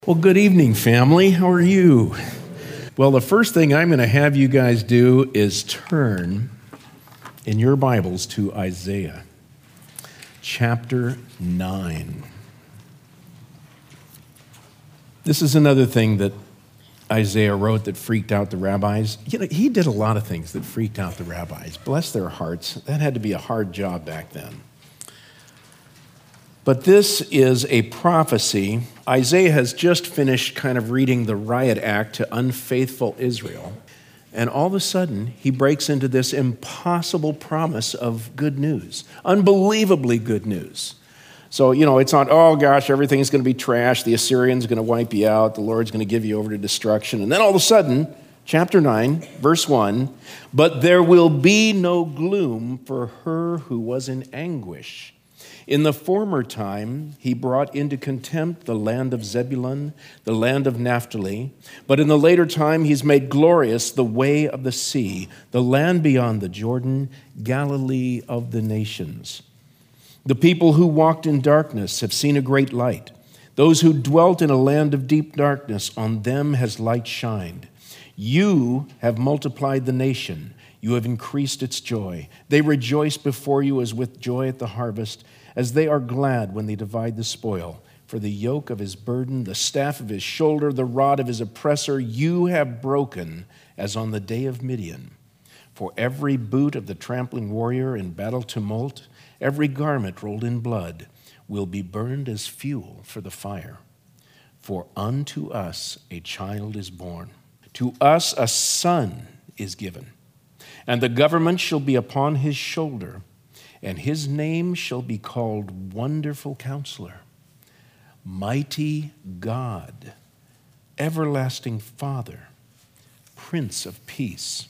Well, good evening, family. How are you? Well, the first thing I'm going to have you guys do is turn in your Bibles to Isaiah chapter 9. This is another thing that Isaiah wrote that freaked out the rabbis. You know, he did a lot of things that freaked out the rabbis. Bless their hearts. That had to be a hard job back then. But this is a prophecy. Isaiah has just finished kind of reading the riot act to unfaithful Israel. And all of a sudden, he breaks into this impossible promise of good news, unbelievably good news. So, it's not, oh gosh, everything's going to be trash. The Assyrians are going to wipe you out. The Lord's going to give you over to destruction. And then all of a sudden, chapter 9, verse 1, but there will be no gloom for her who was in anguish. In the former time, he brought into contempt the land of Zebulun, the land of Naphtali. But in the later time, he's made glorious the way of the sea, the land beyond the Jordan, Galilee of the nations. The people who walked in darkness have seen a great light. Those who dwelt in a land of deep darkness, on them has light shined. You have multiplied the nation. You have increased its joy. They rejoice before you as with joy at the harvest, as they are glad when they divide the spoil. For the yoke of his burden, the staff of his shoulder, the rod of his oppressor, you have broken as on the day of Midian. For every boot of the trampling warrior in battle tumult, every garment rolled in blood, will be burned as fuel for the fire. For unto us a child is born, to us a son is given, and the government shall be upon his shoulder, and his name shall be called Wonderful Counselor, Mighty God, Everlasting Father, Prince of Peace.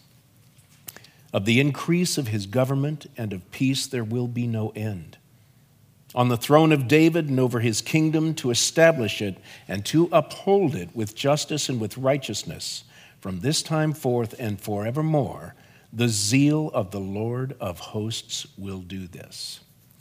Of the increase of his government and of peace there will be no end. On the throne of David and over his kingdom, to establish it and to uphold it with justice and with righteousness from this time forth and forevermore. The zeal of the Lord of hosts will do this.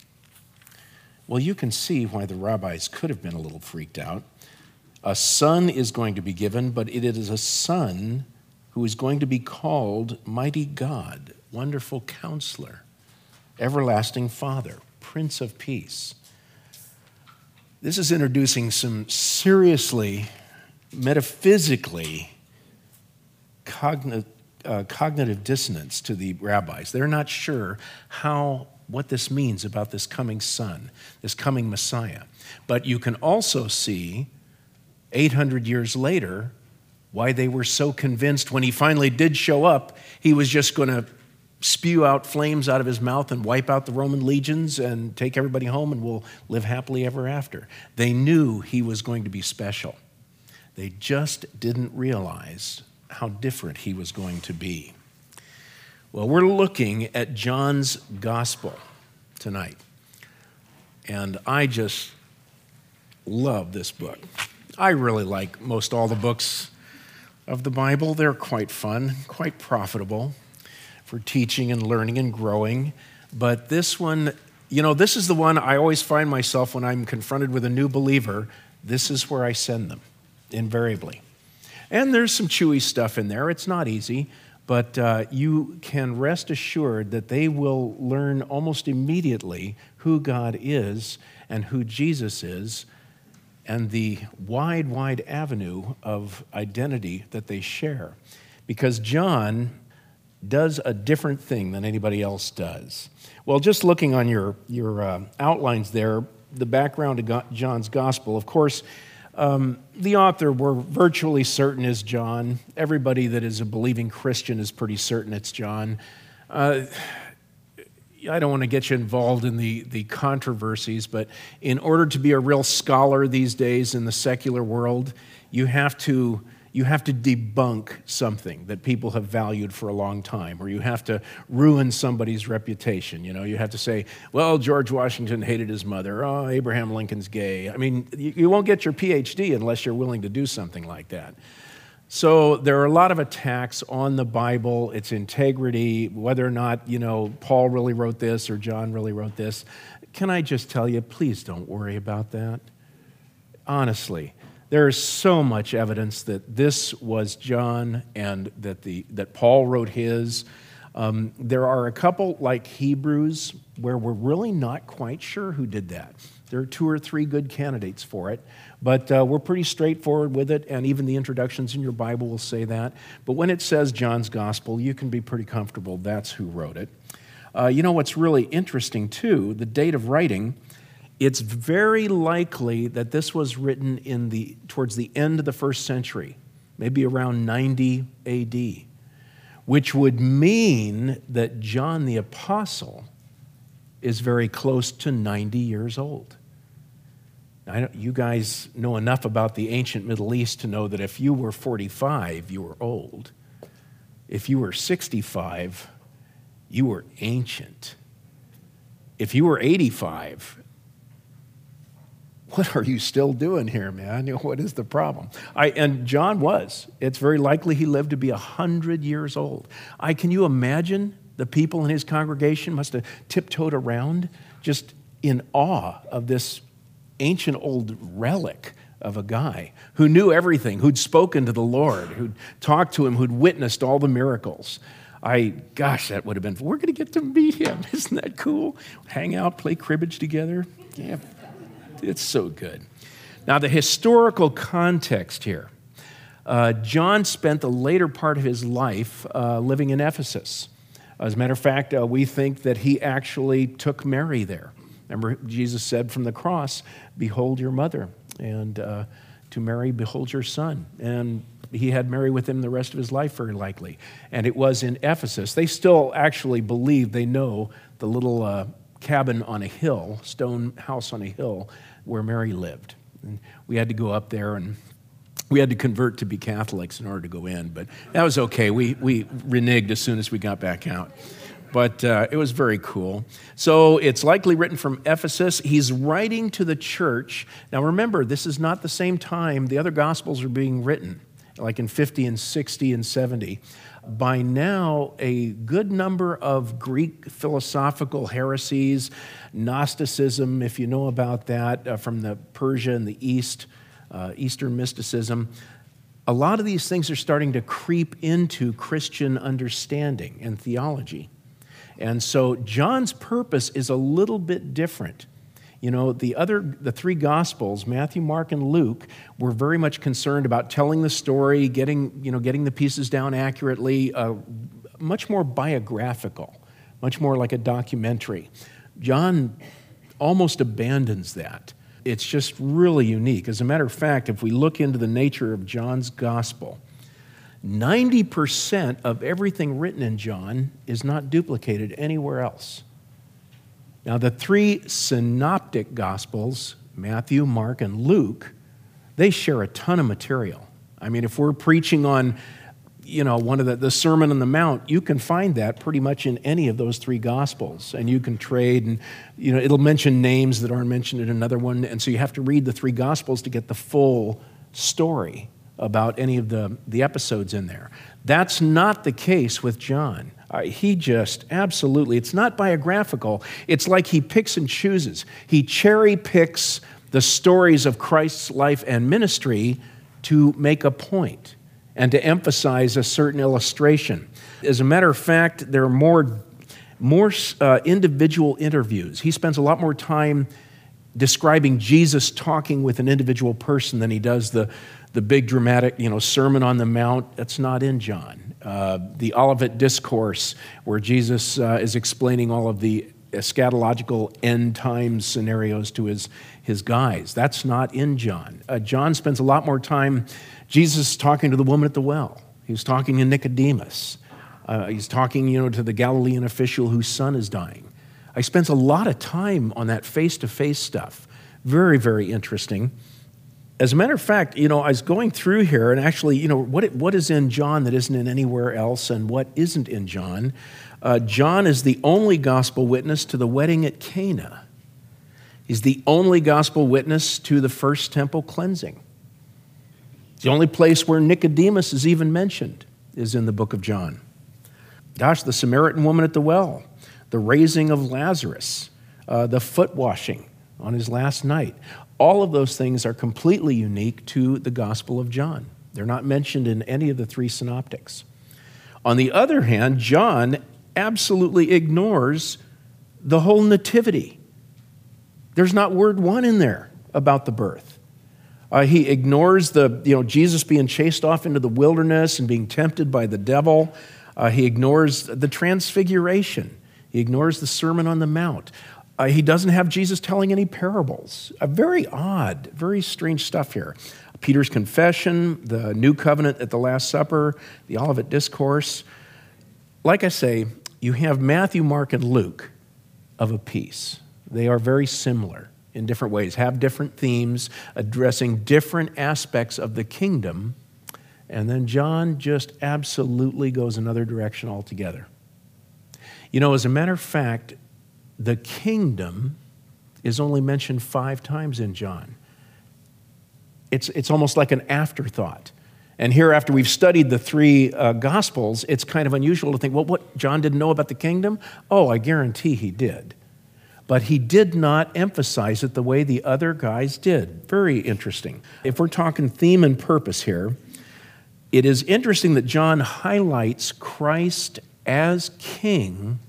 Well, you can see why the rabbis could have been a little freaked out. A son is going to be given, but it is a son who is going to be called Mighty God, Wonderful Counselor, Everlasting Father, Prince of Peace. This is introducing some seriously, metaphysically cognitive dissonance to the rabbis. They're not sure what this means about this coming son, this coming Messiah. But you can also see 800 years later why they were so convinced when he finally did show up, he was just going to spew out flames out of his mouth and wipe out the Roman legions and take everybody home and we'll live happily ever after. They knew he was going to be special. They just didn't realize how different he was going to be. Well, we're looking at John's gospel tonight. And I just love this book. I really like most all the books of the Bible. They're quite fun, quite profitable for teaching and learning and growing. But this one, this is the one I always find myself when I'm confronted with a new believer, this is where I send them, invariably. And there's some chewy stuff in there. It's not easy, but you can rest assured that they will learn almost immediately who God is and who Jesus is and the wide, wide avenue of identity that they share. Because John does a different thing than anybody else does. Well, just looking on your outlines there, the background of John's gospel, of course, the author we're virtually certain is John. Everybody that is a believing Christian is pretty certain it's John. I don't want to get you involved in the controversies, but in order to be a real scholar these days in the secular world, you have to debunk something that people have valued for a long time, or you have to ruin somebody's reputation. You have to say, well, George Washington hated his mother. Oh, Abraham Lincoln's gay. I mean, you won't get your PhD unless you're willing to do something like that. So there are a lot of attacks on the Bible, its integrity, whether or not, Paul really wrote this or John really wrote this. Can I just tell you, please don't worry about that. Honestly, There is so much evidence that this was John and that Paul wrote his. There are a couple, like Hebrews, where we're really not quite sure who did that. There are 2 or 3 good candidates for it, but we're pretty straightforward with it, and even the introductions in your Bible will say that. But when it says John's Gospel, you can be pretty comfortable that's who wrote it. You know what's really interesting, too, the date of writing, it's very likely that this was written towards the end of the first century, maybe around 90 A.D., which would mean that John the Apostle is very close to 90 years old. You guys know enough about the ancient Middle East to know that if you were 45, you were old. If you were 65, you were ancient. If you were 85, what are you still doing here, man? What is the problem? And John was. It's very likely he lived to be 100 years old. Can you imagine the people in his congregation must have tiptoed around just in awe of this ancient old relic of a guy who knew everything, who'd spoken to the Lord, who'd talked to him, who'd witnessed all the miracles. Gosh, that would have been, we're going to get to meet him. Isn't that cool? Hang out, play cribbage together. Yeah, it's so good. Now, the historical context here. John spent the later part of his life living in Ephesus. As a matter of fact, we think that he actually took Mary there. Remember, Jesus said from the cross, "Behold your mother," and to Mary, "Behold your son." And he had Mary with him the rest of his life, very likely. And it was in Ephesus. They still actually believe, they know, the little cabin on a hill, stone house on a hill, where Mary lived. And we had to go up there, and we had to convert to be Catholics in order to go in, but that was okay. We reneged as soon as we got back out. But it was very cool. So it's likely written from Ephesus. He's writing to the church. Now remember, this is not the same time the other Gospels are being written, like in 50 and 60 and 70. By now, a good number of Greek philosophical heresies, Gnosticism, if you know about that, from the Persia and the East, Eastern mysticism, a lot of these things are starting to creep into Christian understanding and theology. And so John's purpose is a little bit different. You know, the 3 Gospels, Matthew, Mark, and Luke, were very much concerned about telling the story, getting the pieces down accurately, much more biographical, much more like a documentary. John almost abandons that. It's just really unique. As a matter of fact, if we look into the nature of John's Gospel, 90% of everything written in John is not duplicated anywhere else. Now, the 3 synoptic Gospels, Matthew, Mark, and Luke, they share a ton of material. I mean, if we're preaching on, one of the Sermon on the Mount, you can find that pretty much in any of those 3 Gospels, and you can trade, and it'll mention names that aren't mentioned in another one, and so you have to read the 3 Gospels to get the full story about any of the episodes in there. That's not the case with John. He just absolutely, it's not biographical. It's like he picks and chooses. He cherry picks the stories of Christ's life and ministry to make a point and to emphasize a certain illustration. As a matter of fact, there are more individual interviews. He spends a lot more time describing Jesus talking with an individual person than he does the big dramatic, Sermon on the Mount. That's not in John. The Olivet Discourse, where Jesus is explaining all of the eschatological end time scenarios to his guys. That's not in John. John spends a lot more time, Jesus talking to the woman at the well. He was talking to Nicodemus. He's talking, to the Galilean official whose son is dying. He spends a lot of time on that face-to-face stuff. Very, very interesting. As a matter of fact, I was going through here, and actually, what is in John that isn't in anywhere else, and what isn't in John? John is the only gospel witness to the wedding at Cana. He's the only gospel witness to the first temple cleansing. It's the only place where Nicodemus is even mentioned is in the book of John. Gosh, the Samaritan woman at the well, the raising of Lazarus, the foot washing on his last night. All of those things are completely unique to the Gospel of John. They're not mentioned in any of the three synoptics. On the other hand, John absolutely ignores the whole nativity. There's not word one in there about the birth. He ignores Jesus being chased off into the wilderness and being tempted by the devil. He ignores the transfiguration. He ignores the Sermon on the Mount. He doesn't have Jesus telling any parables. Very odd, very strange stuff here. Peter's confession, the new covenant at the Last Supper, the Olivet Discourse. Like I say, you have Matthew, Mark, and Luke of a piece. They are very similar in different ways, have different themes, addressing different aspects of the kingdom, and then John just absolutely goes another direction altogether. As a matter of fact, the kingdom is only mentioned 5 times in John. It's almost like an afterthought. And here, after we've studied the 3 Gospels, it's kind of unusual to think, well, what, John didn't know about the kingdom? Oh, I guarantee he did. But he did not emphasize it the way the other guys did. Very interesting. If we're talking theme and purpose here, it is interesting that John highlights Christ as king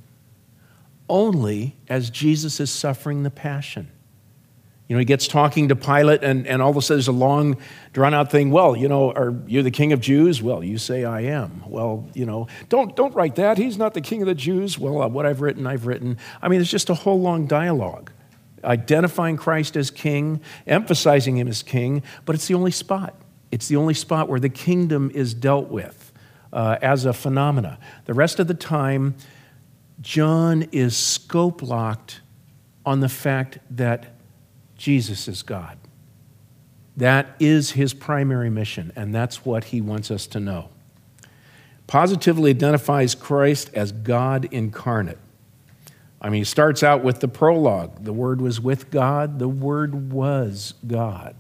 only as Jesus is suffering the passion. He gets talking to Pilate, and all of a sudden there's a long, drawn-out thing. Well, are you the king of Jews? Well, you say I am. Well, don't write that. He's not the king of the Jews. Well, what I've written. I mean, it's just a whole long dialogue, identifying Christ as king, emphasizing him as king, but it's the only spot. It's the only spot where the kingdom is dealt with as a phenomena. The rest of the time, John is scope-locked on the fact that Jesus is God. That is his primary mission, and that's what he wants us to know. Positively identifies Christ as God incarnate. He starts out with the prologue. The Word was with God. The Word was God.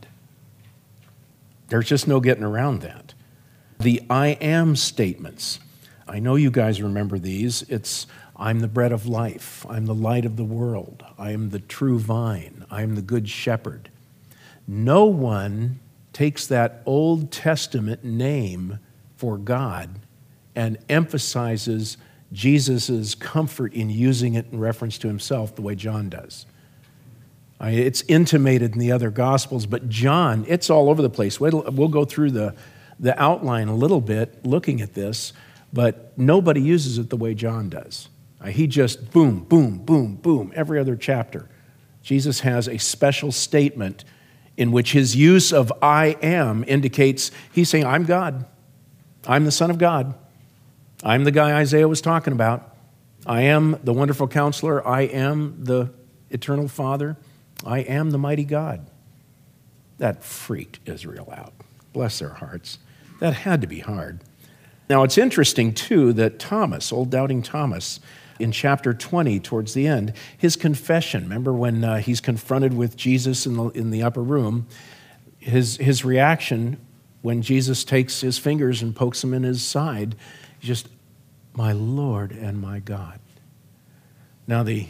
There's just no getting around that. The I am statements. I know you guys remember these. It's I'm the bread of life. I'm the light of the world. I am the true vine. I am the good shepherd. No one takes that Old Testament name for God and emphasizes Jesus' comfort in using it in reference to himself the way John does. It's intimated in the other Gospels, but John, it's all over the place. We'll go through the outline a little bit looking at this, but nobody uses it the way John does. He just boom, boom, boom, boom, every other chapter. Jesus has a special statement in which his use of I am indicates he's saying, I'm God. I'm the Son of God. I'm the guy Isaiah was talking about. I am the wonderful counselor. I am the eternal Father. I am the mighty God. That freaked Israel out. Bless their hearts. That had to be hard. Now, it's interesting, too, that Thomas, old doubting Thomas, in chapter 20, towards the end, his confession, remember when he's confronted with Jesus in the upper room, his reaction when Jesus takes his fingers and pokes him in his side, just, my Lord and my God. Now, the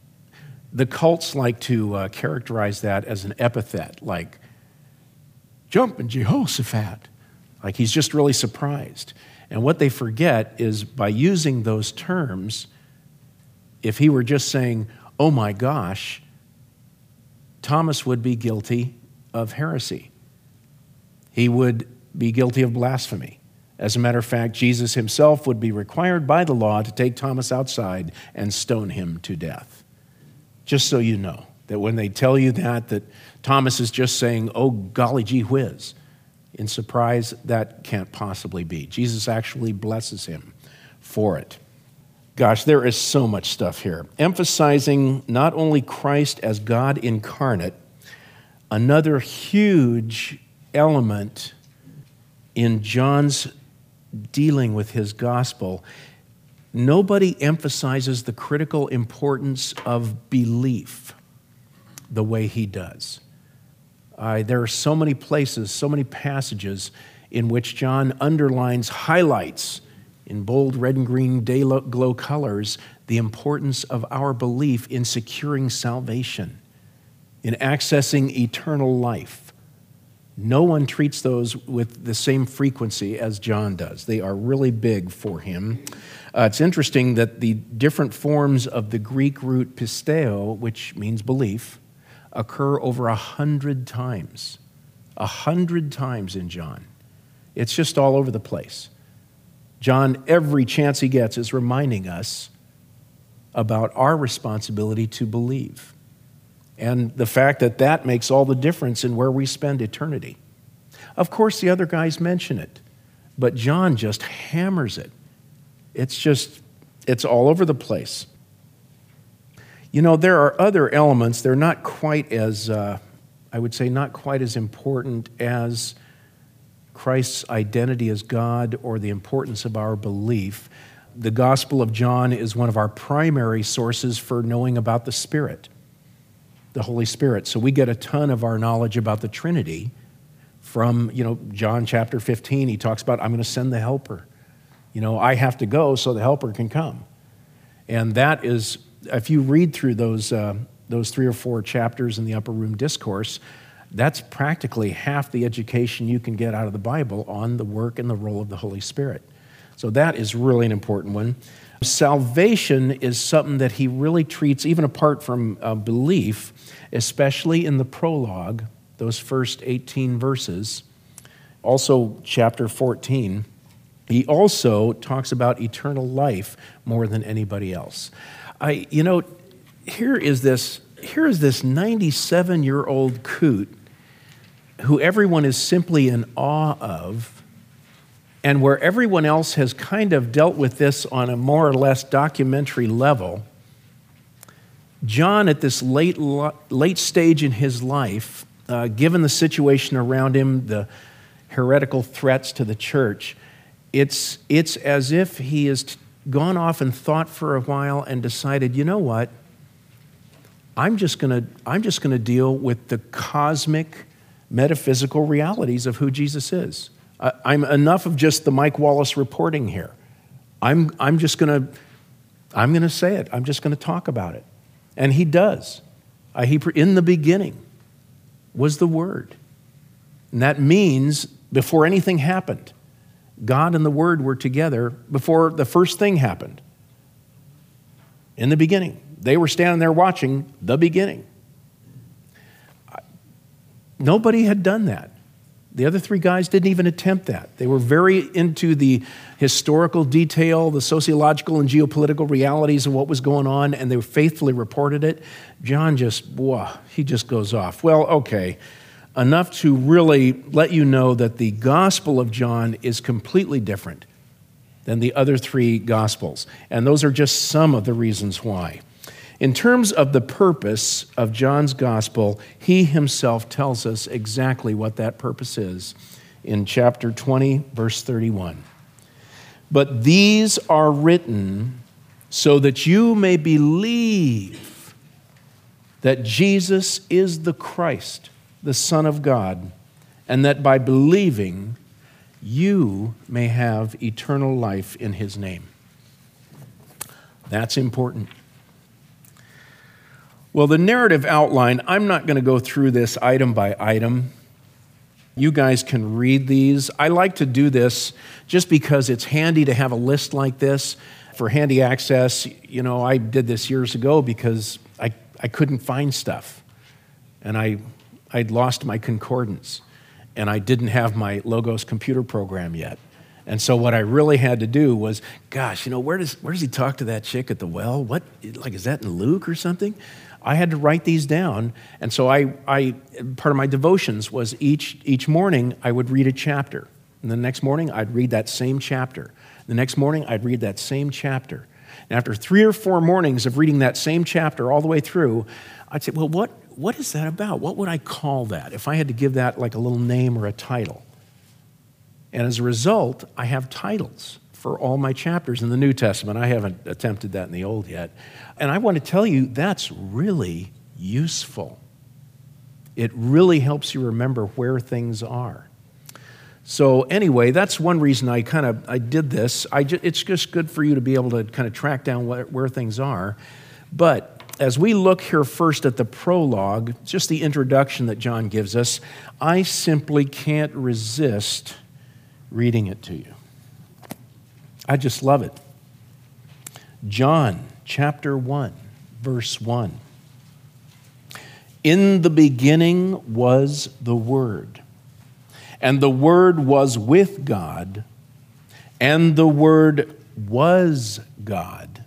cults like to characterize that as an epithet, like jumping Jehoshaphat, like he's just really surprised. And what they forget is by using those terms, if he were just saying, oh my gosh, Thomas would be guilty of heresy. He would be guilty of blasphemy. As a matter of fact, Jesus himself would be required by the law to take Thomas outside and stone him to death. Just so you know, that when they tell you that Thomas is just saying, oh golly gee whiz, in surprise, that can't possibly be. Jesus actually blesses him for it. Gosh, there is so much stuff here. Emphasizing not only Christ as God incarnate, another huge element in John's dealing with his gospel, nobody emphasizes the critical importance of belief the way he does. There are so many places, so many passages in which John underlines, highlights in bold red and green day glow colors the importance of our belief in securing salvation. in accessing eternal life. No one treats those with the same frequency as John does. They are really big for him. It's interesting that the different forms of the Greek root pisteo, which means belief, occur over 100 times. 100 times in John. It's just all over the place. John, every chance he gets, is reminding us about our responsibility to believe. And the fact that that makes all the difference in where we spend eternity. Of course, the other guys mention it, but John just hammers it. It's all over the place. You know, there are other elements. They're not quite as, I would say, not quite as important as Christ's identity as God or the importance of our belief. The Gospel of John is one of our primary sources for knowing about the Spirit, the Holy Spirit. So we get a ton of our knowledge about the Trinity from, John chapter 15. He talks about, I'm going to send the Helper. I have to go so the Helper can come. And that is, if you read through those 3 or 4 chapters in the Upper Room Discourse, that's practically half the education you can get out of the Bible on the work and the role of the Holy Spirit. So that is really an important one. Salvation is something that he really treats, even apart from belief, especially in the prologue, those first 18 verses. Also, chapter 14, he also talks about eternal life more than anybody else. Here is this 97-year-old coot who everyone is simply in awe of, and where everyone else has kind of dealt with this on a more or less documentary level. John, at this late stage in his life, given the situation around him, the heretical threats to the church, it's as if he has gone off and thought for a while and decided, you know what? I'm just going to deal with the cosmic, metaphysical realities of who Jesus is. I'm enough of just the Mike Wallace reporting here. I'm going to say it. I'm just going to talk about it. And he does. In the beginning was the Word. And that means before anything happened, God and the Word were together before the first thing happened. In the beginning. They were standing there watching the beginning. Nobody had done that. The other 3 guys didn't even attempt that. They were very into the historical detail, the sociological and geopolitical realities of what was going on, and they faithfully reported it. John he just goes off. Well, okay, enough to really let you know that the Gospel of John is completely different than the other 3 Gospels. And those are just some of the reasons why. In terms of the purpose of John's Gospel, he himself tells us exactly what that purpose is in chapter 20, verse 31. But these are written so that you may believe that Jesus is the Christ, the Son of God, and that by believing you may have eternal life in his name. That's important. Well, the narrative outline, I'm not going to go through this item by item. You guys can read these. I like to do this just because it's handy to have a list like this for handy access. I did this years ago because I couldn't find stuff. And I'd lost my concordance. And I didn't have my Logos computer program yet. And so what I really had to do was, where does he talk to that chick at the well? What, is that in Luke or something? I had to write these down, and so I part of my devotions was each morning I would read a chapter, and the next morning I'd read that same chapter. The next morning I'd read that same chapter. And after 3 or 4 mornings of reading that same chapter all the way through, I'd say, well, what is that about? What would I call that if I had to give that like a little name or a title? And as a result, I have titles for all my chapters in the New Testament. I haven't attempted that in the Old yet. And I want to tell you, that's really useful. It really helps you remember where things are. So anyway, that's one reason I did this. It's just good for you to be able to kind of track down where things are. But as we look here first at the prologue, just the introduction that John gives us, I simply can't resist reading it to you. I just love it. John chapter 1, verse 1. In the beginning was the Word, and the Word was with God, and the Word was God.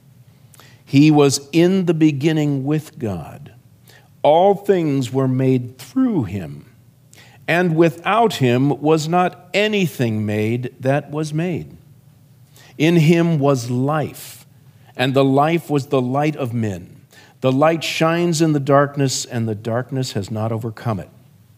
He was in the beginning with God. All things were made through him, and without him was not anything made that was made. In him was life, and the life was the light of men. The light shines in the darkness, and the darkness has not overcome it.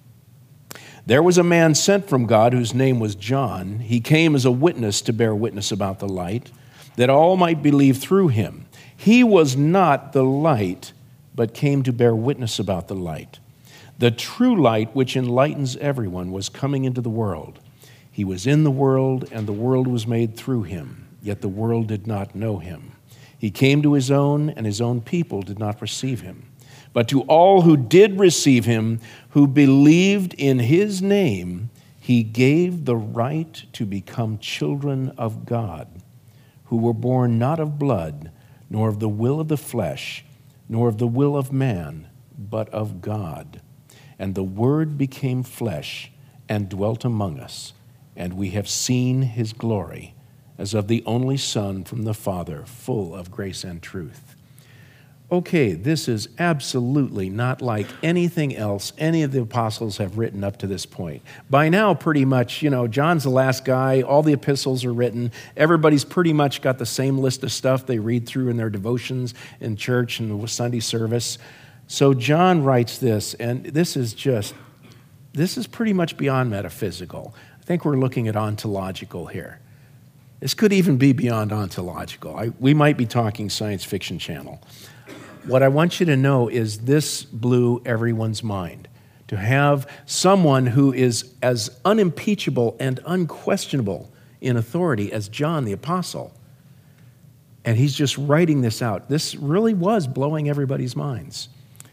There was a man sent from God whose name was John. He came as a witness to bear witness about the light, that all might believe through him. He was not the light, but came to bear witness about the light. The true light, which enlightens everyone, was coming into the world. He was in the world, and the world was made through him, yet the world did not know him. He came to his own, and his own people did not receive him. But to all who did receive him, who believed in his name, he gave the right to become children of God, who were born not of blood, nor of the will of the flesh, nor of the will of man, but of God. And the Word became flesh and dwelt among us, and we have seen his glory, as of the only Son from the Father, full of grace and truth. Okay, this is absolutely not like anything else any of the apostles have written up to this point. By now, pretty much, John's the last guy. All the epistles are written. Everybody's pretty much got the same list of stuff they read through in their devotions in church and the Sunday service. So John writes this, and this is pretty much beyond metaphysical. I think we're looking at ontological here. This could even be beyond ontological. We might be talking Science Fiction Channel. What I want you to know is this blew everyone's mind. To have someone who is as unimpeachable and unquestionable in authority as John the Apostle, and he's just writing this out. This really was blowing everybody's minds.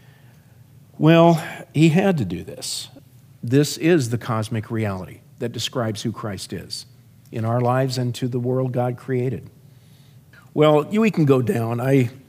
Well, he had to do this. This is the cosmic reality that describes who Christ is in our lives and to the world God created. Well, we can go down.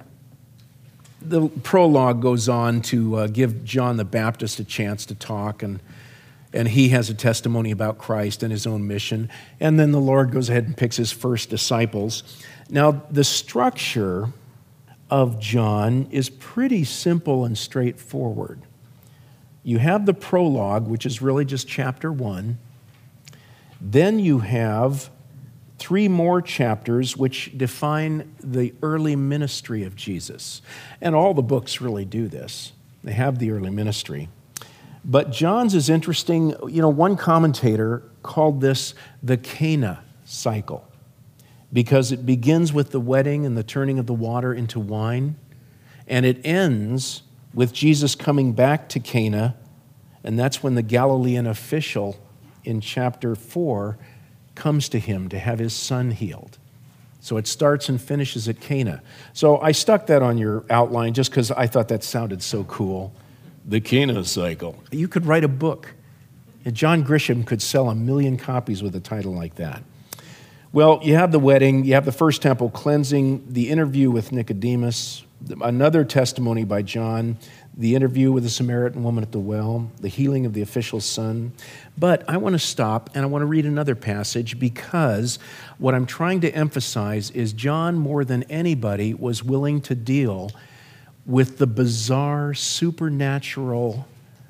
The prologue goes on to give John the Baptist a chance to talk, and he has a testimony about Christ and his own mission. And then the Lord goes ahead and picks his first disciples. Now, the structure of John is pretty simple and straightforward. You have the prologue, which is really just chapter 1. Then you have 3 more chapters which define the early ministry of Jesus. And all the books really do this. They have the early ministry. But John's is interesting. One commentator called this the Cana cycle because it begins with the wedding and the turning of the water into wine, and it ends with Jesus coming back to Cana, and that's when the Galilean official in chapter 4 comes to him to have his son healed. So it starts and finishes at Cana. So I stuck that on your outline just because I thought that sounded so cool. The Cana cycle. You could write a book. And John Grisham could sell 1 million copies with a title like that. Well, you have the wedding, you have the first temple cleansing, the interview with Nicodemus, another testimony by John, the interview with the Samaritan woman at the well, the healing of the official's son. But I want to stop and I want to read another passage because what I'm trying to emphasize is John, more than anybody, was willing to deal with the bizarre, supernatural,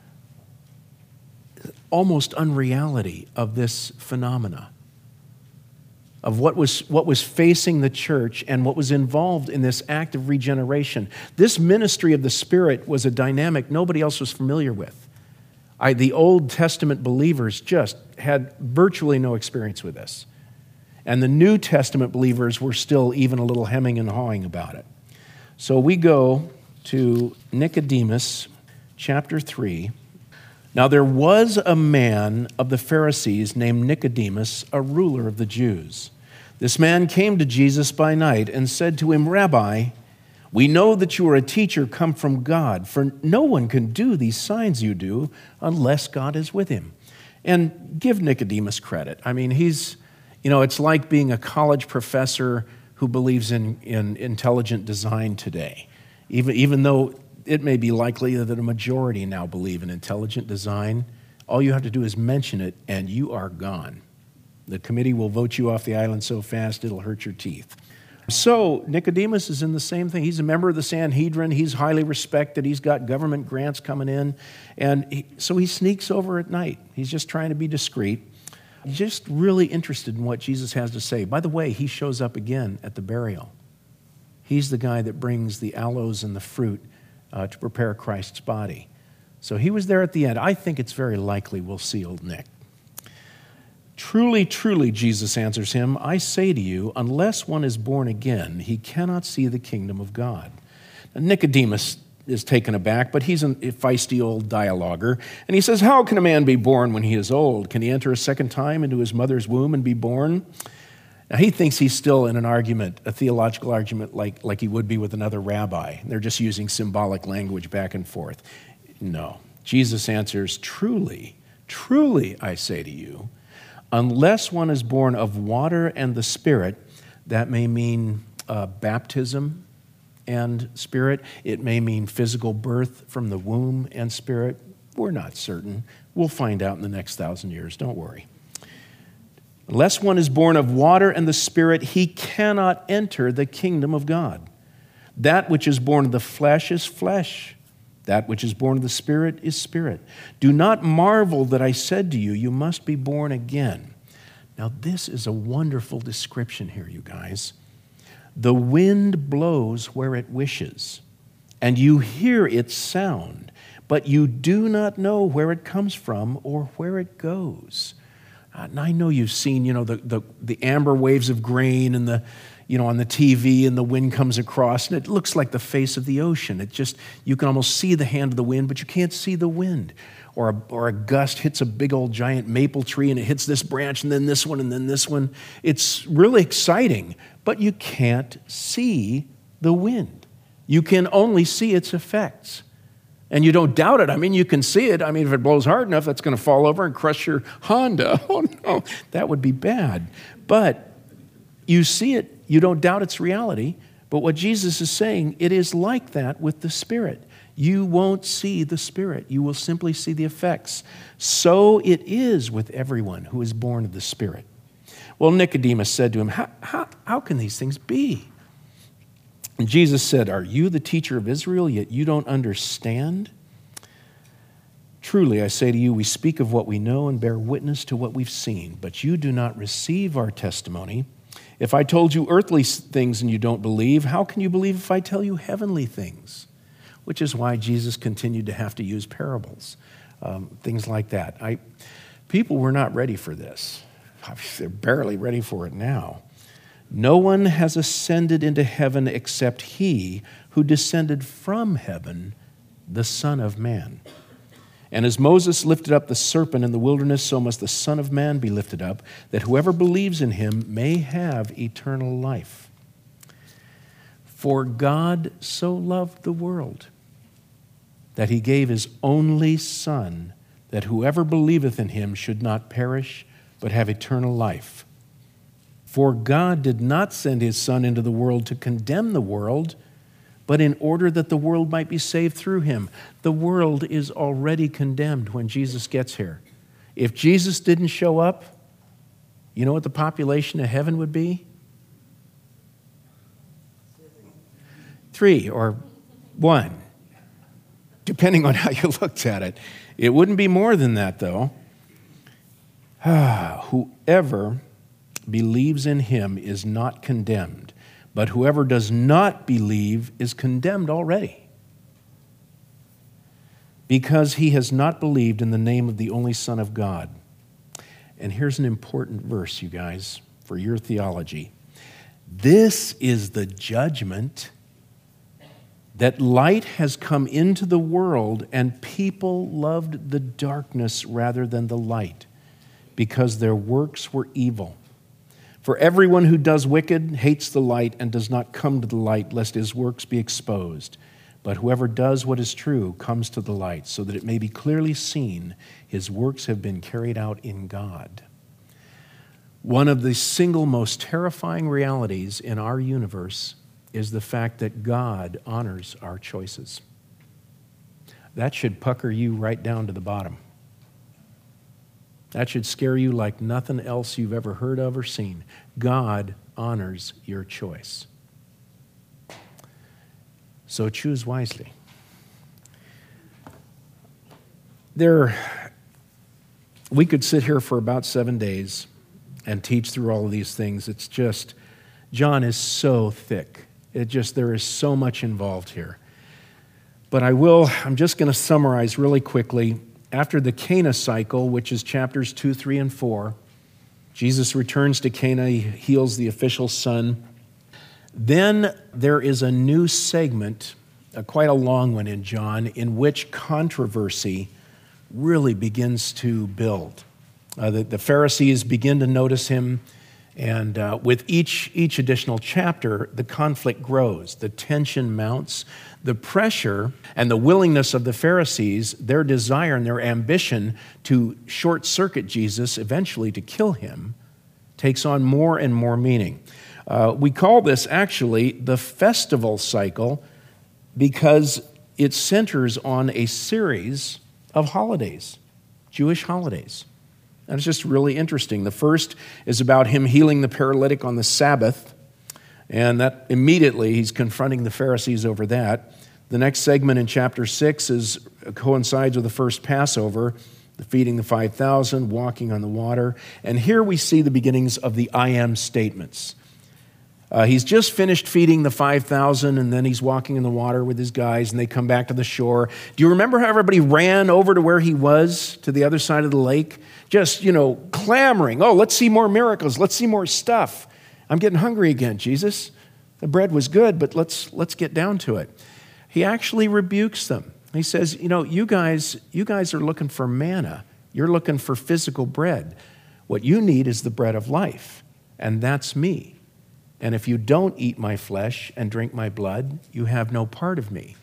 almost unreality of this phenomena, of what was facing the church and what was involved in this act of regeneration. This ministry of the Spirit was a dynamic nobody else was familiar with. The Old Testament believers just had virtually no experience with this. And the New Testament believers were still even a little hemming and hawing about it. So we go to Nicodemus, chapter 3. Now there was a man of the Pharisees named Nicodemus, a ruler of the Jews. This man came to Jesus by night and said to him, "Rabbi, We know that you are a teacher come from God, for no one can do these signs you do unless God is with him. And give Nicodemus credit. I mean, it's like being a college professor who believes in intelligent design today. Even though it may be likely that a majority now believe in intelligent design, all you have to do is mention it and you are gone. The committee will vote you off the island so fast it'll hurt your teeth. So Nicodemus is in the same thing. He's a member of the Sanhedrin. He's highly respected. He's got government grants coming in. And so he sneaks over at night. He's just trying to be discreet. He's just really interested in what Jesus has to say. By the way, he shows up again at the burial. He's the guy that brings the aloes and the fruit to prepare Christ's body. So he was there at the end. I think it's very likely we'll see old Nick. Truly, truly, Jesus answers him, I say to you, unless one is born again, he cannot see the kingdom of God. Now, Nicodemus is taken aback, but he's a feisty old dialoguer. And he says, how can a man be born when he is old? Can he enter a second time into his mother's womb and be born? Now, he thinks he's still in an argument, a theological argument like he would be with another rabbi. They're just using symbolic language back and forth. No. Jesus answers, truly, truly, I say to you, unless one is born of water and the Spirit, that may mean baptism and Spirit. It may mean physical birth from the womb and Spirit. We're not certain. We'll find out in the next 1,000 years. Don't worry. Unless one is born of water and the Spirit, he cannot enter the kingdom of God. That which is born of the flesh is flesh. That which is born of the Spirit is spirit. Do not marvel that I said to you, you must be born again. Now, this is a wonderful description here, you guys. The wind blows where it wishes, and you hear its sound, but you do not know where it comes from or where it goes. And I know you've seen, the amber waves of grain and on the TV, and the wind comes across, and it looks like the face of the ocean. You can almost see the hand of the wind, but you can't see the wind. Or a gust hits a big old giant maple tree, and it hits this branch, and then this one, and then this one. It's really exciting, but you can't see the wind. You can only see its effects. And you don't doubt it. I mean, you can see it. I mean, if it blows hard enough, that's going to fall over and crush your Honda. Oh, no, that would be bad. But you see it. You don't doubt its reality, but what Jesus is saying, it is like that with the Spirit. You won't see the Spirit. You will simply see the effects. So it is with everyone who is born of the Spirit. Well, Nicodemus said to him, how can these things be? And Jesus said, are you the teacher of Israel, yet you don't understand? Truly, I say to you, we speak of what we know and bear witness to what we've seen, but you do not receive our testimony. If I told you earthly things and you don't believe, how can you believe if I tell you heavenly things? Which is why Jesus continued to have to use parables, things like that. People were not ready for this. They're barely ready for it now. No one has ascended into heaven except he who descended from heaven, the Son of Man. And as Moses lifted up the serpent in the wilderness, so must the Son of Man be lifted up, that whoever believes in him may have eternal life. For God so loved the world that he gave his only Son, that whoever believeth in him should not perish, but have eternal life. For God did not send his Son into the world to condemn the world, but in order that the world might be saved through him. The world is already condemned when Jesus gets here. If Jesus didn't show up, you know what the population of heaven would be? 3 or 1, depending on how you looked at it. It wouldn't be more than that, though. Whoever believes in him is not condemned, but whoever does not believe is condemned already, because he has not believed in the name of the only Son of God. And here's an important verse, you guys, for your theology. This is the judgment, that light has come into the world, and people loved the darkness rather than the light, because their works were evil. For everyone who does wicked hates the light and does not come to the light, lest his works be exposed. But whoever does what is true comes to the light, so that it may be clearly seen his works have been carried out in God. One of the single most terrifying realities in our universe is the fact that God honors our choices. That should pucker you right down to the bottom. That should scare you like nothing else you've ever heard of or seen. God honors your choice. So choose wisely. We could sit here for about 7 days and teach through all of these things. It's just, John is so thick. There is so much involved here. But I'm just going to summarize really quickly. After the Cana cycle, which is chapters 2, 3, and 4, Jesus returns to Cana, he heals the official son. Then there is a new segment, quite a long one in John, in which controversy really begins to build. The Pharisees begin to notice him, and with each additional chapter, the conflict grows, the tension mounts, the pressure and the willingness of the Pharisees, their desire and their ambition to short-circuit Jesus, eventually to kill him, takes on more and more meaning. We call this actually the festival cycle because it centers on a series of holidays, Jewish holidays. And it's just really interesting. The first is about him healing the paralytic on the Sabbath, and that immediately he's confronting the Pharisees over that. The next segment in chapter 6 coincides with the first Passover, the feeding the 5,000, walking on the water. And here we see the beginnings of the I am statements. He's just finished feeding the 5,000, and then he's walking in the water with his guys, and they come back to the shore. Do you remember how everybody ran over to where he was, to the other side of the lake? Just, clamoring, oh, let's see more miracles, let's see more stuff. I'm getting hungry again, Jesus. The bread was good, but let's get down to it. He actually rebukes them. He says, you guys are looking for manna. You're looking for physical bread. What you need is the bread of life, and that's me. And if you don't eat my flesh and drink my blood, you have no part of me.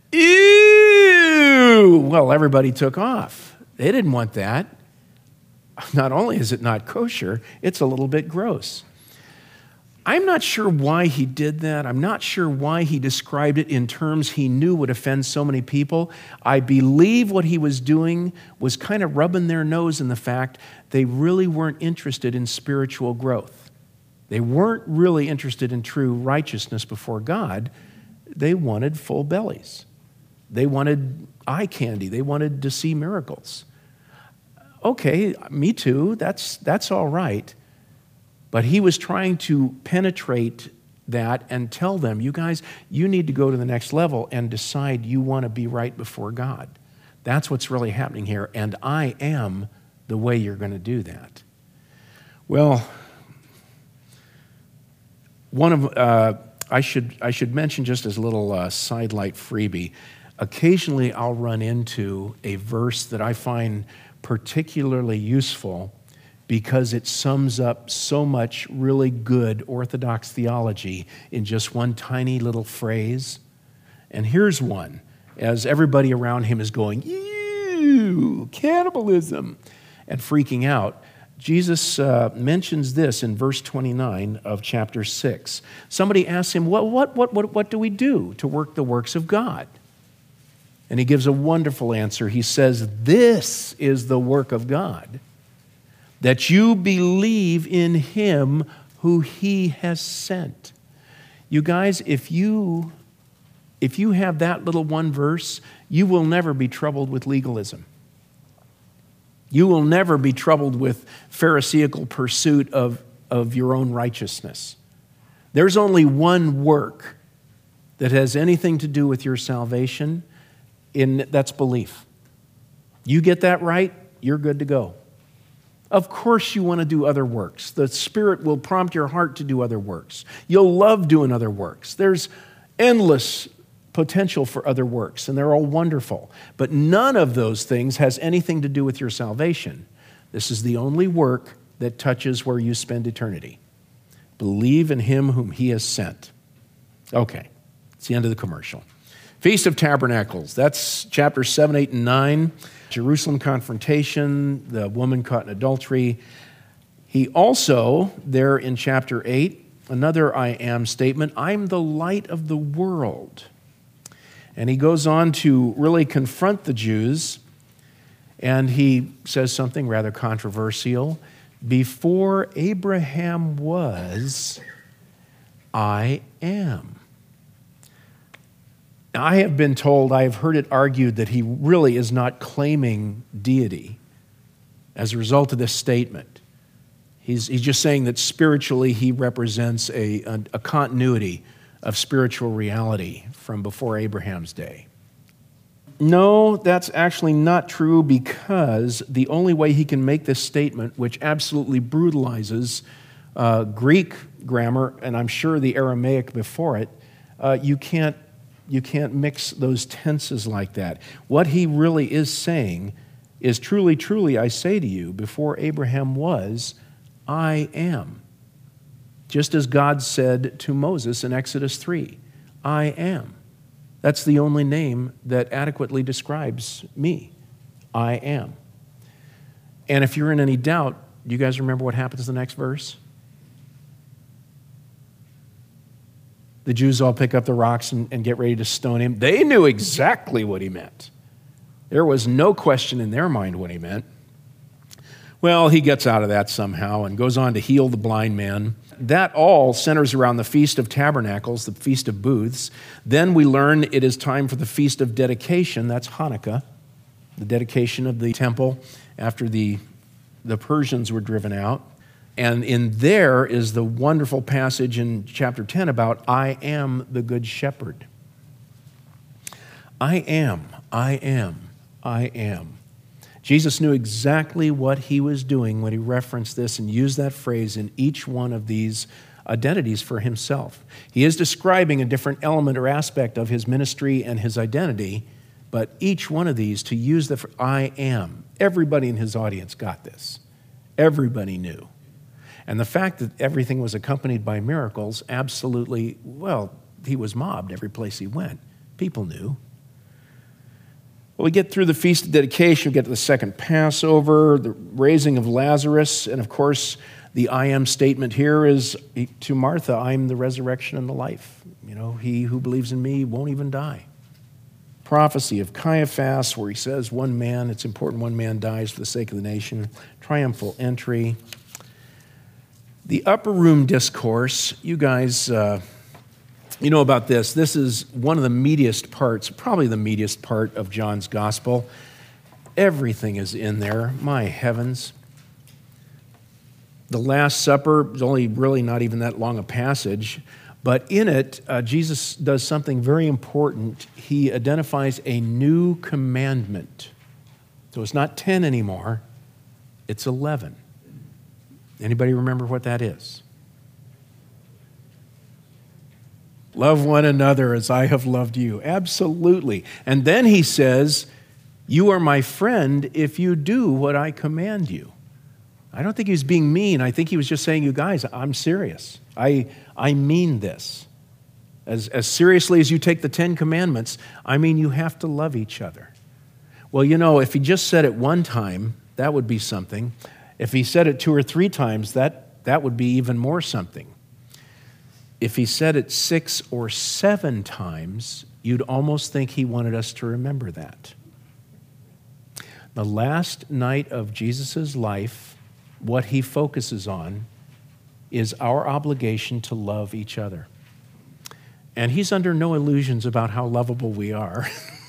Ew! Well, everybody took off. They didn't want that. Not only is it not kosher, it's a little bit gross. I'm not sure why he did that. I'm not sure why he described it in terms he knew would offend so many people. I believe what he was doing was kind of rubbing their nose in the fact they really weren't interested in spiritual growth. They weren't really interested in true righteousness before God. They wanted full bellies. They wanted eye candy. They wanted to see miracles. Okay, me too. That's all right. But he was trying to penetrate that and tell them, you guys, you need to go to the next level and decide you want to be right before God. That's what's really happening here, and I am the way you're going to do that. Well, I should mention just as a little sidelight freebie, occasionally I'll run into a verse that I find particularly useful because it sums up so much really good Orthodox theology in just one tiny little phrase. And here's one, as everybody around him is going, ew, cannibalism, and freaking out. Jesus mentions this in verse 29 of chapter 6. Somebody asks him, what do we do to work the works of God? And he gives a wonderful answer. He says, this is the work of God, that you believe in him who he has sent. You guys, if you have that little one verse, you will never be troubled with legalism. You will never be troubled with Pharisaical pursuit of your own righteousness. There's only one work that has anything to do with your salvation, and that's belief. You get that right, you're good to go. Of course you want to do other works. The Spirit will prompt your heart to do other works. You'll love doing other works. There's endless potential for other works, and they're all wonderful. But none of those things has anything to do with your salvation. This is the only work that touches where you spend eternity. Believe in him whom he has sent. Okay, it's the end of the commercial. Feast of Tabernacles, that's chapters 7, 8, and 9. Jerusalem confrontation, the woman caught in adultery. He also, there in chapter 8, another I am statement, I'm the light of the world. And he goes on to really confront the Jews, and he says something rather controversial. Before Abraham was, I am. Now, I have been told, I have heard it argued that he really is not claiming deity as a result of this statement. He's just saying that spiritually he represents a continuity of spiritual reality from before Abraham's day. No, that's actually not true, because the only way he can make this statement, which absolutely brutalizes Greek grammar, and I'm sure the Aramaic before it, you can't mix those tenses like that. What he really is saying is, truly, truly, I say to you, before Abraham was, I am. Just as God said to Moses in Exodus 3, I am. That's the only name that adequately describes me. I am. And if you're in any doubt, do you guys remember what happens in the next verse? The Jews all pick up the rocks and get ready to stone him. They knew exactly what he meant. There was no question in their mind what he meant. Well, he gets out of that somehow and goes on to heal the blind man. That all centers around the Feast of Tabernacles, the Feast of Booths. Then we learn it is time for the Feast of Dedication. That's Hanukkah, the dedication of the temple after the Persians were driven out. And in there is the wonderful passage in chapter 10 about I am the good shepherd. I am, I am, I am. Jesus knew exactly what he was doing when he referenced this and used that phrase in each one of these identities for himself. He is describing a different element or aspect of his ministry and his identity, but each one of these, to use the I am, everybody in his audience got this. Everybody knew. And the fact that everything was accompanied by miracles, absolutely, well, he was mobbed every place he went. People knew. Well, we get through the Feast of Dedication, we get to the second Passover, the raising of Lazarus, and of course, the I am statement here is to Martha, I am the resurrection and the life. You know, he who believes in me won't even die. Prophecy of Caiaphas, where he says one man, it's important one man dies for the sake of the nation. Triumphal entry. The upper room discourse, you guys, you know about this. This is one of the meatiest parts, probably the meatiest part of John's gospel. Everything is in there, my heavens. The Last Supper is only really not even that long a passage, but in it, Jesus does something very important. He identifies a new commandment. So it's not 10 anymore, it's 11. Anybody remember what that is? Love one another as I have loved you. Absolutely. And then he says, you are my friend if you do what I command you. I don't think he was being mean. I think he was just saying, you guys, I'm serious. I mean this. As seriously as you take the 10 Commandments, I mean you have to love each other. Well, you know, if he just said it one time, that would be something. If he said it 2 or 3 times, that would be even more something. If he said it 6 or 7 times, you'd almost think he wanted us to remember that. The last night of Jesus' life, what he focuses on is our obligation to love each other. And he's under no illusions about how lovable we are.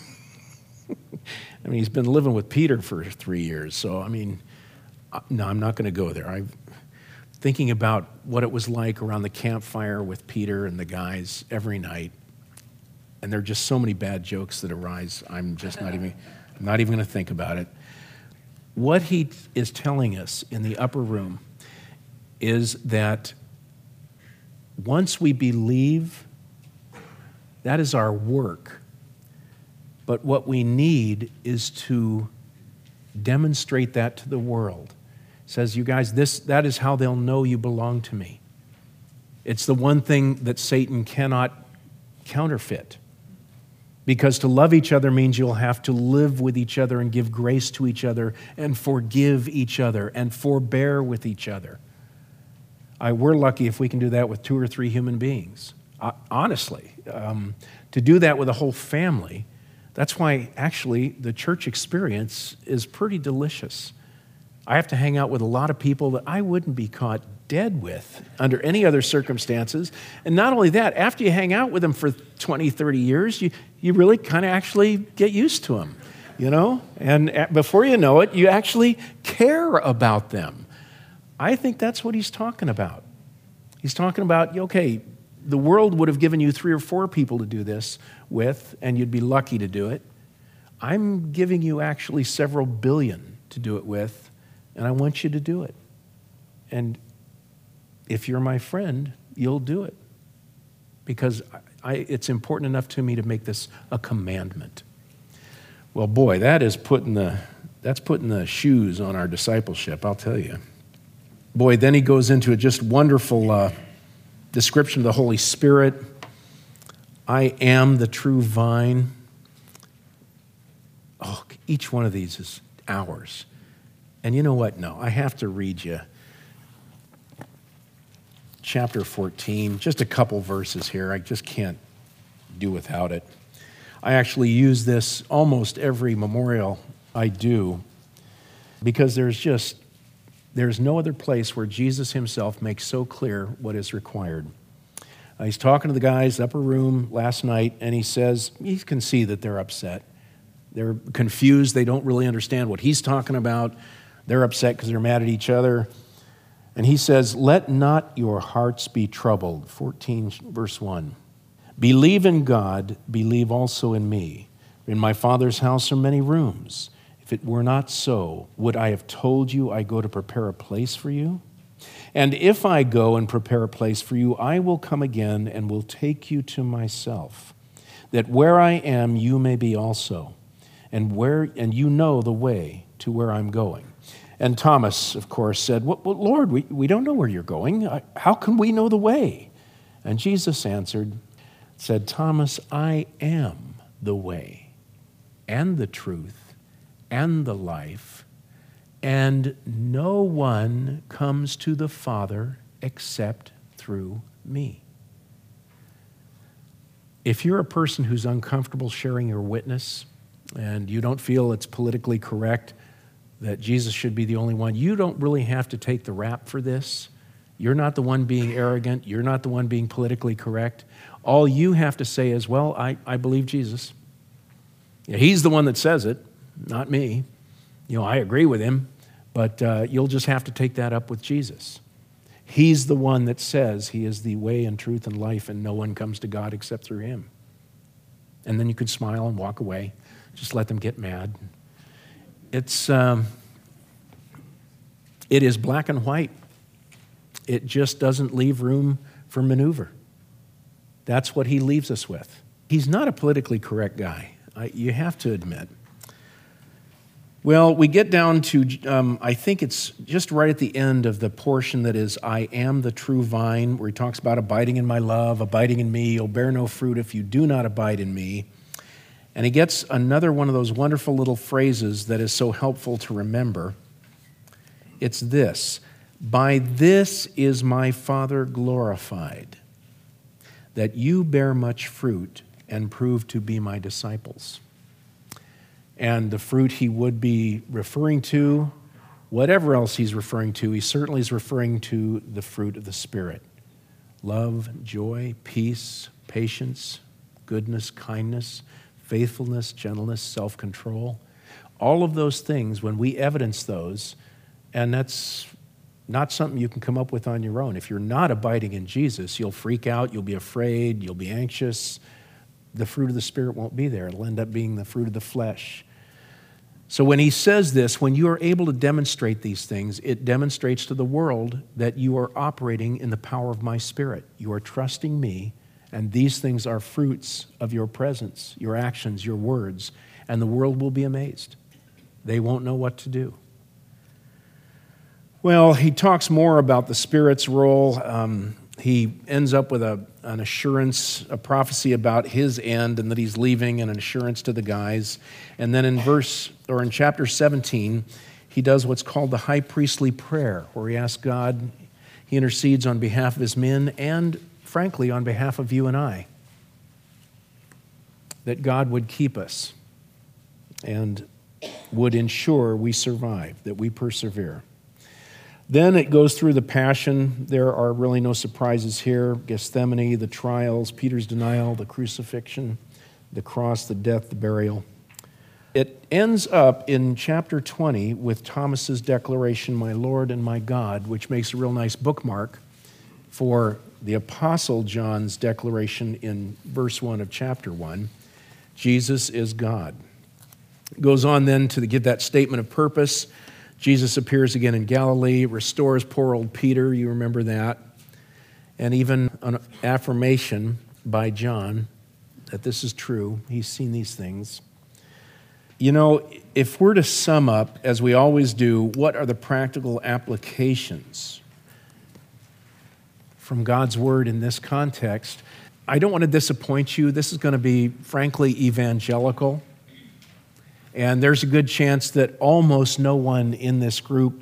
I mean, he's been living with Peter for 3 years, so I mean, no, I'm not going to go there. I'm thinking about what it was like around the campfire with Peter and the guys every night, and there are just so many bad jokes that arise. I'm not even going to think about it. What he is telling us in the upper room is that once we believe, that is our work. But what we need is to demonstrate that to the world. It says, you guys, that is how they'll know you belong to me. It's the one thing that Satan cannot counterfeit. Because to love each other means you'll have to live with each other and give grace to each other and forgive each other and forbear with each other. We're lucky if we can do that with 2 or 3 human beings. Honestly, to do that with a whole family, that's why actually the church experience is pretty delicious. I have to hang out with a lot of people that I wouldn't be caught dead with under any other circumstances. And not only that, after you hang out with them for 20, 30 years, you really kind of actually get used to them, you know? And before you know it, you actually care about them. I think that's what he's talking about. He's talking about, okay, the world would have given you 3 or 4 people to do this with, and you'd be lucky to do it. I'm giving you actually several billion to do it with, and I want you to do it. And if you're my friend, you'll do it. Because it's important enough to me to make this a commandment. Well, boy, that's putting the shoes on our discipleship, I'll tell you. Boy, then he goes into a just wonderful description of the Holy Spirit. I am the true vine. Oh, each one of these is ours. And you know what? No, I have to read you chapter 14, just a couple verses here. I just can't do without it. I actually use this almost every memorial I do because there's no other place where Jesus himself makes so clear what is required. He's talking to the guys, upper room last night, and he says, you can see that they're upset. They're confused. They don't really understand what he's talking about. They're upset because they're mad at each other. And he says, let not your hearts be troubled. 14, verse 1. Believe in God, believe also in me. In my Father's house are many rooms. If it were not so, would I have told you I go to prepare a place for you? And if I go and prepare a place for you, I will come again and will take you to myself, that where I am, you may be also, and you know the way to where I'm going. And Thomas, of course, said, well, Lord, we don't know where you're going. How can we know the way? And Jesus answered, said, Thomas, I am the way and the truth and the life, and no one comes to the Father except through me. If you're a person who's uncomfortable sharing your witness and you don't feel it's politically correct, that Jesus should be the only one, you don't really have to take the rap for this. You're not the one being arrogant. You're not the one being politically correct. All you have to say is, well, I believe Jesus. He's the one that says it, not me. I agree with him, but you'll just have to take that up with Jesus. He's the one that says he is the way and truth and life, and no one comes to God except through him. And then you could smile and walk away. Just let them get mad. It is black and white. It just doesn't leave room for maneuver. That's what he leaves us with. He's not a politically correct guy, you have to admit. Well, we get down to, I think it's just right at the end of the portion that is, I am the true vine, where he talks about abiding in my love, abiding in me. You'll bear no fruit if you do not abide in me. And he gets another one of those wonderful little phrases that is so helpful to remember. It's this: by this is my Father glorified, that you bear much fruit and prove to be my disciples. And the fruit he would be referring to, whatever else he's referring to, he certainly is referring to the fruit of the Spirit. Love, joy, peace, patience, goodness, kindness, faithfulness, gentleness, self-control. All of those things, when we evidence those, and that's not something you can come up with on your own. If you're not abiding in Jesus, you'll freak out, you'll be afraid, you'll be anxious. The fruit of the Spirit won't be there. It'll end up being the fruit of the flesh. So when he says this, when you are able to demonstrate these things, it demonstrates to the world that you are operating in the power of my Spirit. You are trusting me, and these things are fruits of your presence, your actions, your words, and the world will be amazed. They won't know what to do. Well, he talks more about the Spirit's role. he ends up with an assurance, a prophecy about his end and that he's leaving, and an assurance to the guys. And then in chapter 17, he does what's called the high priestly prayer, where he asks God, he intercedes on behalf of his men and, frankly, on behalf of you and I, that God would keep us and would ensure we survive, that we persevere. Then it goes through the passion. There are really no surprises here. Gethsemane, the trials, Peter's denial, the crucifixion, the cross, the death, the burial. It ends up in chapter 20 with Thomas's declaration, "My Lord and my God," which makes a real nice bookmark for the Apostle John's declaration in verse 1 of chapter 1. Jesus is God. It goes on then to give that statement of purpose. Jesus appears again in Galilee, restores poor old Peter, you remember that, and even an affirmation by John that this is true. He's seen these things. You know, if we're to sum up, as we always do, what are the practical applications from God's Word in this context, I don't want to disappoint you. This is going to be, frankly, evangelical. And there's a good chance that almost no one in this group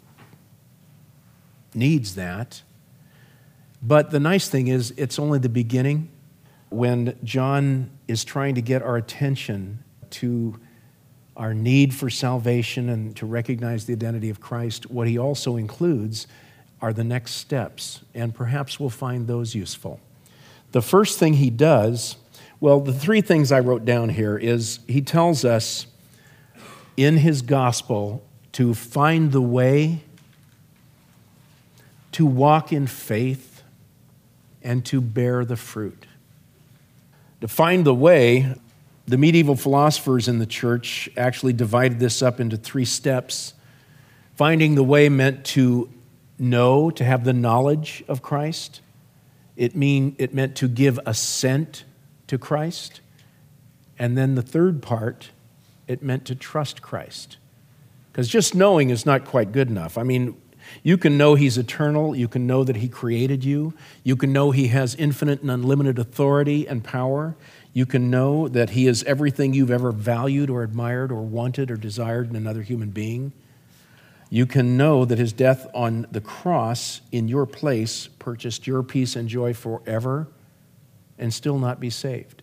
needs that. But the nice thing is, it's only the beginning. When John is trying to get our attention to our need for salvation and to recognize the identity of Christ, what he also includes are the next steps, and perhaps we'll find those useful. The first thing he does, well, the three things I wrote down here is he tells us in his gospel to find the way, to walk in faith, and to bear the fruit. To find the way, the medieval philosophers in the church actually divided this up into 3 steps. Finding the way meant to know, to have the knowledge of Christ. It meant to give assent to Christ. And then the third part, it meant to trust Christ. Because just knowing is not quite good enough. I mean, you can know he's eternal. You can know that he created you. You can know he has infinite and unlimited authority and power. You can know that he is everything you've ever valued or admired or wanted or desired in another human being. You can know that his death on the cross in your place purchased your peace and joy forever and still not be saved.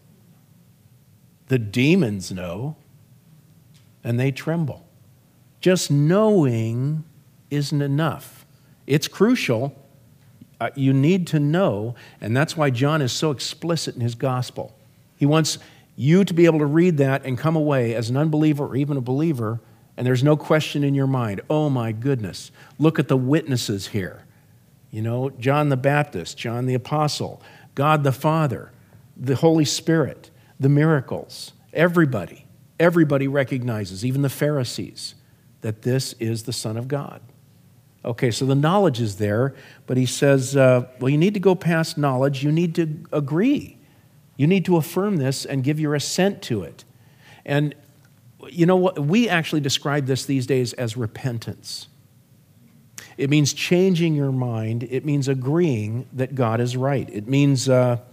The demons know, and they tremble. Just knowing isn't enough. It's crucial. You need to know, and that's why John is so explicit in his gospel. He wants you to be able to read that and come away as an unbeliever or even a believer, and there's no question in your mind, oh my goodness, look at the witnesses here. You know, John the Baptist, John the Apostle, God the Father, the Holy Spirit, the miracles. Everybody recognizes, even the Pharisees, that this is the Son of God. Okay, so the knowledge is there, but he says, well, you need to go past knowledge. You need to agree. You need to affirm this and give your assent to it. And you know what? We actually describe this these days as repentance. It means changing your mind. It means agreeing that God is right. It means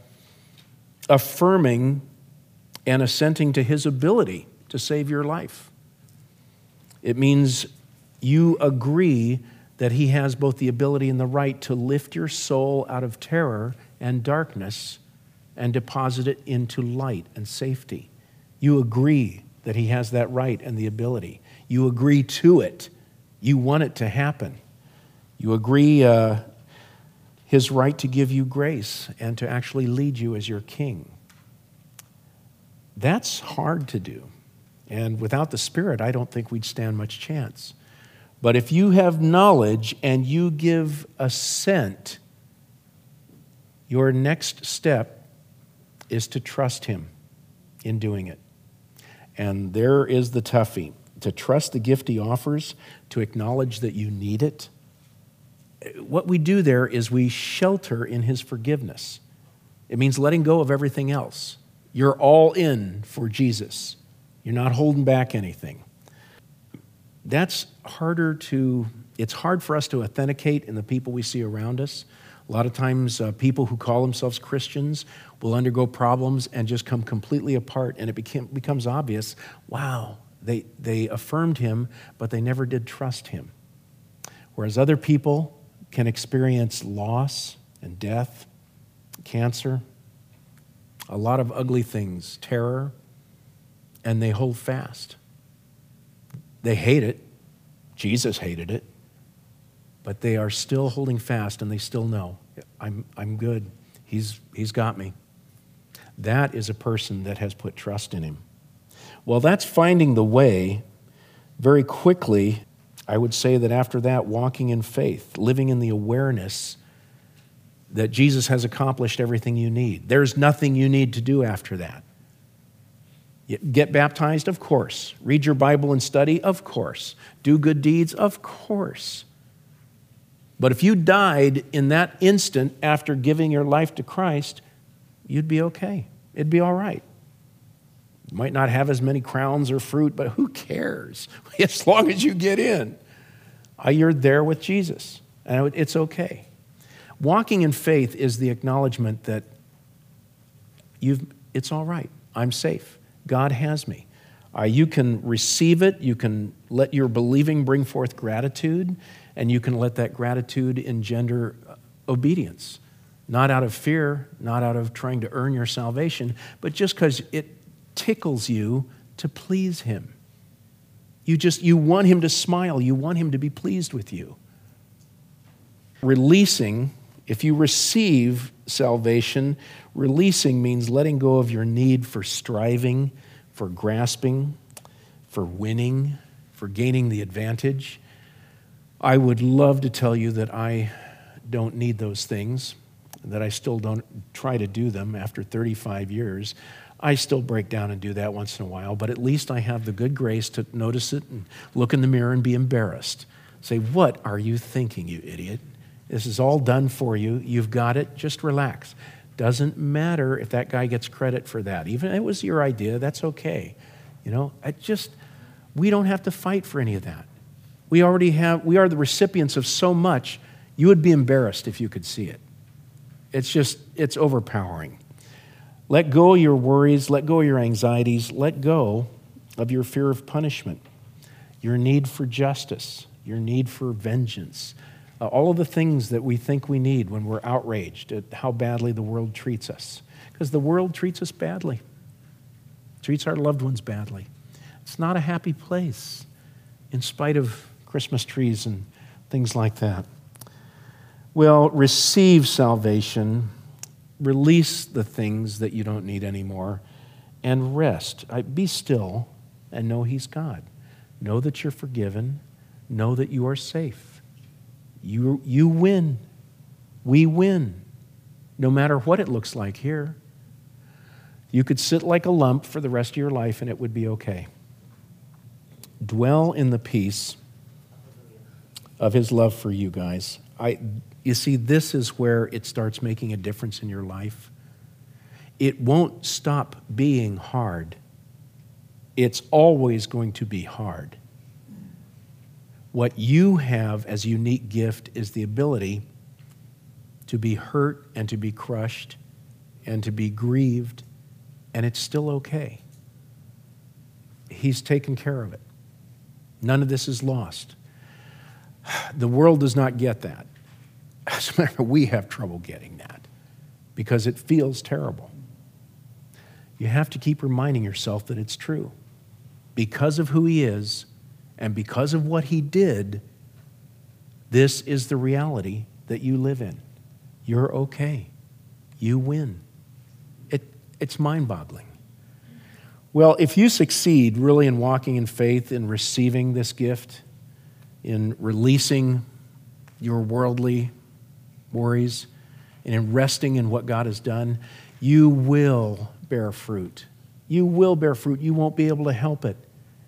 affirming and assenting to his ability to save your life. It means you agree that he has both the ability and the right to lift your soul out of terror and darkness and deposit it into light and safety. You agree that he has that right and the ability. You agree to it. You want it to happen. You agree his right to give you grace and to actually lead you as your king. That's hard to do. And without the Spirit, I don't think we'd stand much chance. But if you have knowledge and you give assent, your next step is to trust him in doing it. And there is the toughie, to trust the gift he offers, to acknowledge that you need it. What we do there is we shelter in his forgiveness. It means letting go of everything else. You're all in for Jesus. You're not holding back anything. It's hard for us to authenticate in the people we see around us. A lot of times people who call themselves Christians will undergo problems and just come completely apart, and it becomes obvious, wow, they affirmed him, but they never did trust him. Whereas other people can experience loss and death, cancer, a lot of ugly things, terror, and they hold fast. They hate it. Jesus hated it. But they are still holding fast, and they still know, I'm good. He's got me. That is a person that has put trust in him. Well, that's finding the way. Very quickly, I would say that after that, walking in faith, living in the awareness that Jesus has accomplished everything you need. There's nothing you need to do after that. Get baptized? Of course. Read your Bible and study? Of course. Do good deeds? Of course. But if you died in that instant after giving your life to Christ, you'd be okay. It'd be all right. You might not have as many crowns or fruit, but who cares? As long as you get in, you're there with Jesus, and it's okay. Walking in faith is the acknowledgement that it's all right. I'm safe. God has me. You can receive it. You can let your believing bring forth gratitude, and you can let that gratitude engender obedience. Not out of fear, not out of trying to earn your salvation, but just because it tickles you to please him. You want him to smile. You want him to be pleased with you. Releasing, if you receive salvation, releasing means letting go of your need for striving, for grasping, for winning, for gaining the advantage. I would love to tell you that I don't need those things, that I still don't try to do them after 35 years. I still break down and do that once in a while, but at least I have the good grace to notice it and look in the mirror and be embarrassed. Say, what are you thinking, you idiot? This is all done for you. You've got it. Just relax. Doesn't matter if that guy gets credit for that. Even if it was your idea, that's okay. We don't have to fight for any of that. We are the recipients of so much, you would be embarrassed if you could see it. It's overpowering. Let go of your worries, let go of your anxieties, let go of your fear of punishment, your need for justice, your need for vengeance, all of the things that we think we need when we're outraged at how badly the world treats us. Because the world treats us badly, treats our loved ones badly. It's not a happy place, in spite of Christmas trees and things like that. Well, receive salvation, release the things that you don't need anymore, and rest. Be still and know he's God. Know that you're forgiven. Know that you are safe. You win. We win, no matter what it looks like here. You could sit like a lump for the rest of your life and it would be okay. Dwell in the peace of his love for you guys. You see, this is where it starts making a difference in your life. It won't stop being hard. It's always going to be hard. What you have as a unique gift is the ability to be hurt and to be crushed and to be grieved, and it's still okay. He's taken care of it. None of this is lost. The world does not get that. As a matter of fact, we have trouble getting that because it feels terrible. You have to keep reminding yourself that it's true. Because of who he is and because of what he did, this is the reality that you live in. You're okay. You win. It's mind-boggling. Well, if you succeed really in walking in faith, in receiving this gift, in releasing your worldly worries, and in resting in what God has done, you will bear fruit. You will bear fruit. You won't be able to help it.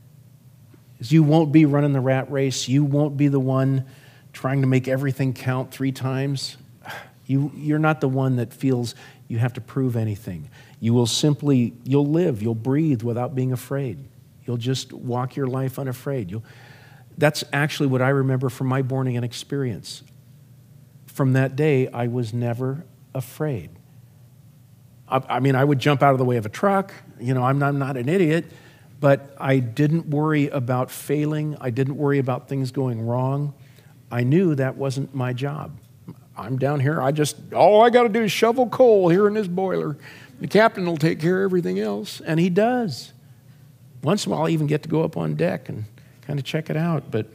You won't be running the rat race. You won't be the one trying to make everything count 3 times. You're not the one that feels you have to prove anything. You'll live, you'll breathe without being afraid. You'll just walk your life unafraid. That's actually what I remember from my born-again experience. from that day, I was never afraid. I mean, I would jump out of the way of a truck. I'm not an idiot, but I didn't worry about failing. I didn't worry about things going wrong. I knew that wasn't my job. I'm down here. All I got to do is shovel coal here in this boiler. The captain will take care of everything else, and he does. Once in a while, I even get to go up on deck and kind of check it out. But,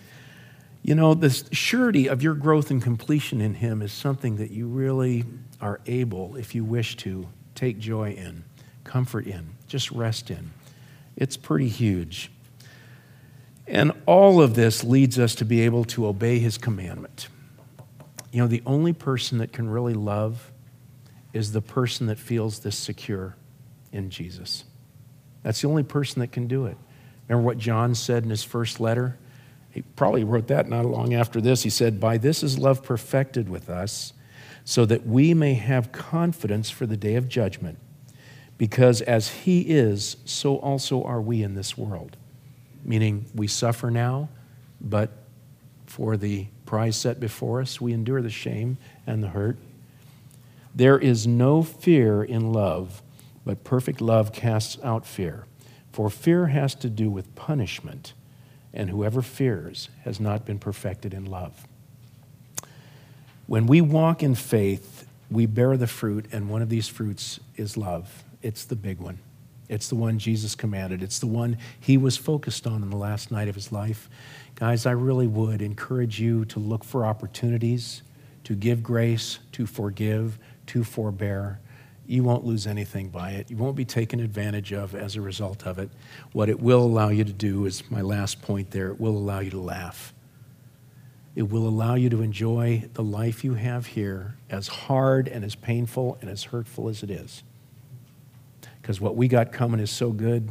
the surety of your growth and completion in him is something that you really are able, if you wish to, take joy in, comfort in, just rest in. It's pretty huge. And all of this leads us to be able to obey his commandment. The only person that can really love is the person that feels this secure in Jesus. That's the only person that can do it. Remember what John said in his first letter? He probably wrote that not long after this. He said, "By this is love perfected with us, so that we may have confidence for the day of judgment. Because as he is, so also are we in this world." Meaning we suffer now, but for the prize set before us, we endure the shame and the hurt. There is no fear in love, but perfect love casts out fear. For fear has to do with punishment, and whoever fears has not been perfected in love. When we walk in faith, we bear the fruit, and one of these fruits is love. It's the big one. It's the one Jesus commanded. It's the one he was focused on in the last night of his life. Guys, I really would encourage you to look for opportunities to give grace, to forgive, to forbear. You won't lose anything by it. You won't be taken advantage of as a result of it. What it will allow you to do is my last point there. It will allow you to laugh. It will allow you to enjoy the life you have here, as hard and as painful and as hurtful as it is. Because what we got coming is so good,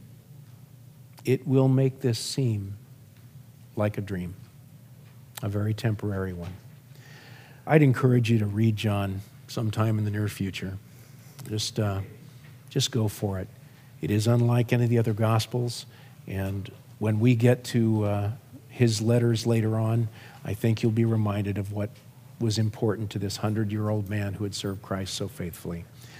it will make this seem like a dream, a very temporary one. I'd encourage you to read John sometime in the near future. Just go for it. It is unlike any of the other Gospels, and when we get to his letters later on, I think you'll be reminded of what was important to this 100-year-old man who had served Christ so faithfully.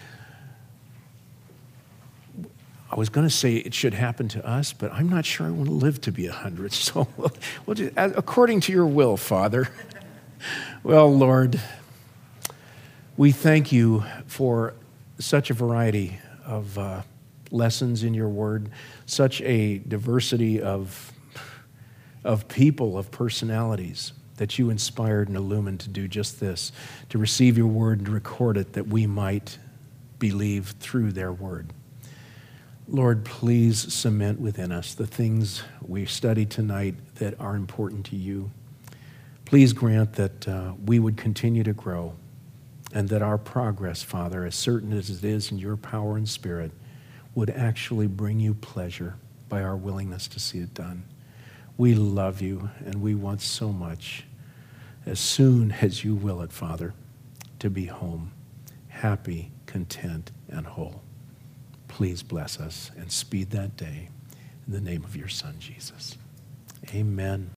I was going to say it should happen to us, but I'm not sure I want to live to be 100. So we'll just, according to your will, Father. Well, Lord, we thank you for such a variety of lessons in your word, such a diversity of people, of personalities that you inspired and illumined to do just this, to receive your word and record it that we might believe through their word. Lord, please cement within us the things we studied tonight that are important to you. Please grant that we would continue to grow and that our progress, Father, as certain as it is in your power and spirit, would actually bring you pleasure by our willingness to see it done. We love you and we want so much, as soon as you will it, Father, to be home, happy, content, and whole. Please bless us and speed that day in the name of your Son, Jesus. Amen.